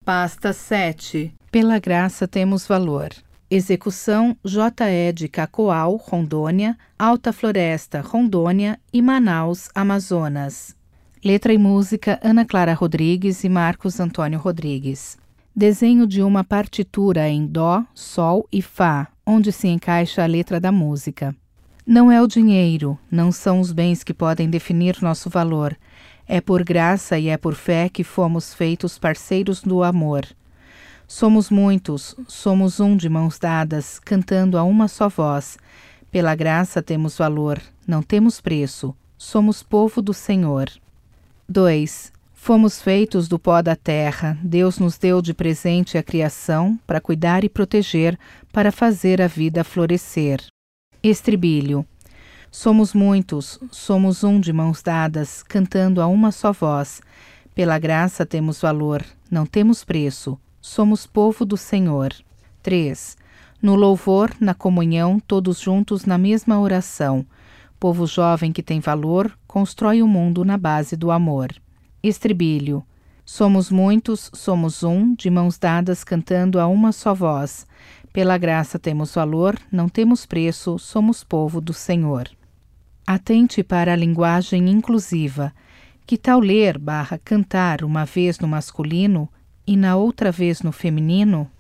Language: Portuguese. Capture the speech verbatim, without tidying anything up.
Pasta sete. Pela graça temos valor. Execução J E de Cacoal, Rondônia, Alta Floresta, Rondônia e Manaus, Amazonas. Letra e música Ana Clara Rodrigues e Marcos Antônio Rodrigues. Desenho de uma partitura em Dó, Sol e Fá, onde se encaixa a letra da música. Não é o dinheiro, não são os bens que podem definir nosso valor. É por graça e é por fé que fomos feitos parceiros do amor. Somos muitos, somos um de mãos dadas, cantando a uma só voz. Pela graça temos valor, não temos preço, somos povo do Senhor. dois. Fomos feitos do pó da terra, Deus nos deu de presente a criação para cuidar e proteger, para fazer a vida florescer. Estribilho. Somos muitos, somos um de mãos dadas, cantando a uma só voz. Pela graça temos valor, não temos preço, somos povo do Senhor. três. No louvor, na comunhão, todos juntos na mesma oração. Povo jovem que tem valor, constrói o mundo na base do amor. Estribilho. Somos muitos, somos um, de mãos dadas cantando a uma só voz. Pela graça temos valor, não temos preço, somos povo do Senhor. Atente para a linguagem inclusiva. Que tal ler barra cantar uma vez no masculino e na outra vez no feminino?